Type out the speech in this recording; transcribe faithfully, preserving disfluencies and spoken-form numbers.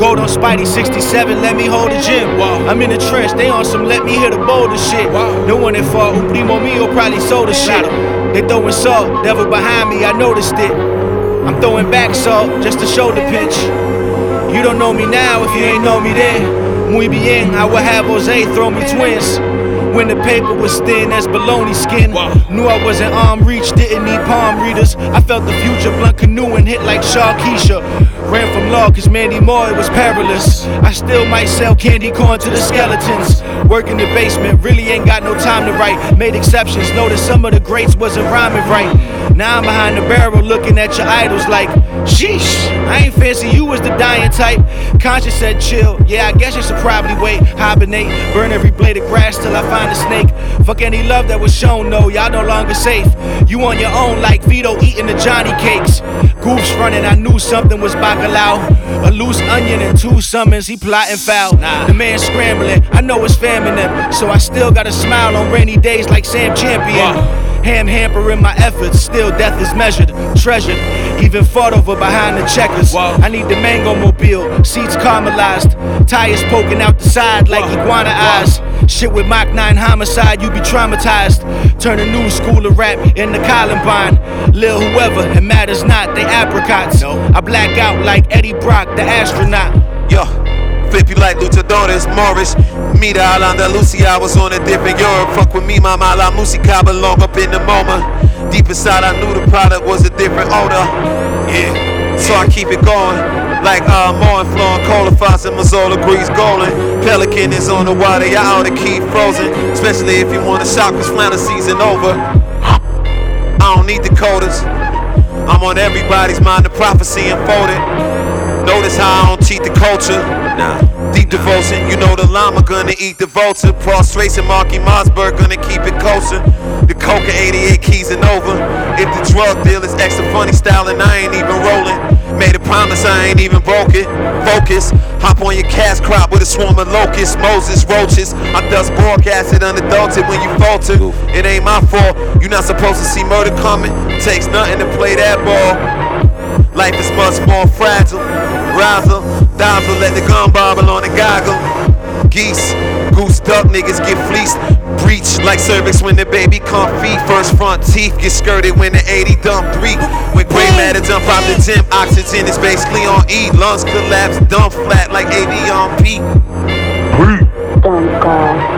Gold on Spidey sixty-seven, let me hold the gym. Wow. I'm in the trench, they on some let me hit the boulder shit. Wow. No one that fought, Un Primo Mio probably sold the shit. They throwing salt, devil behind me, I noticed it. I'm throwing back salt, just to show the pitch. You don't know me now if you ain't know me then. Muy bien, I would have Jose throw me twins. When the paper was thin as bologna skin. Wow. Knew I wasn't arm reach, didn't need palm readers. I felt the future, blunt canoeing, hit like Sharkeisha. Ran from law cause Mandy Moore, it was perilous. I still might sell candy corn to the skeletons. Work in the basement, really ain't got no time to write. Made exceptions, noticed some of the greats wasn't rhyming right. Now I'm behind the barrel looking at your idols like, sheesh, I ain't fancy you as the dying type. Conscious said chill, yeah I guess you should probably wait. Hibernate, burn every blade of grass till I find a snake. Fuck any love that was shown, no, y'all no longer safe. You on your own like Vito eating the Johnny cakes. Goofs running, I knew something was bacalao. A loose onion and two summons, he plotting foul. Nah. The man scrambling, I know it's feminine, so I still got a smile on rainy days like Sam Champion. Wow. Ham hampering my efforts, still death is measured, treasured, even fought over behind the checkers. Wow. I need the mango mobile, seats caramelized, tires poking out the side like wow. iguana wow. eyes. Shit with Mach nine homicide, you be traumatized. Turn a new school of rap into Columbine. Lil whoever, it matters not, they apricots. No. I black out like Eddie Brock, the astronaut. Yo. Flip you like luchadores, Morris. Me the Al-Andalusia, I was on a different Europe. Fuck with me, mama, la musica belong up in the moment. Deep inside, I knew the product was a different odor. Yeah, so I keep it going. Like uh, more flowing, cola faucets, Mazzola, grease golden. Pelican is on the water, y'all ought to keep frozen. Especially if you want to shop, cause flannel season over. I don't need the coders. I'm on everybody's mind, the prophecy unfolded. Notice how I don't cheat the culture. Nah. Deep devotion, you know the llama gonna eat the vulture. Prostration, Marky Mossberg gonna keep it kosher. The coca eighty-eight keys and over. If the drug deal is extra funny styling, I ain't even rolling. Made a promise, I ain't even broke it. Focus, hop on your cash crop with a swarm of locusts, Moses, roaches. I dust boric acid unadulterated when you falter. It ain't my fault, you're not supposed to see murder coming. Takes nothing to play that ball. Life is much more fragile. Razzle, dazzle, let the gun bobble on the goggle. Geese, goose, duck, niggas get fleeced. Breach like cervix when the baby come feet. First front teeth get skirted when the eighty dump three. When gray matter jump out the gym, oxygen is basically on E. Lungs collapse, dump flat like A V on P. Dump God.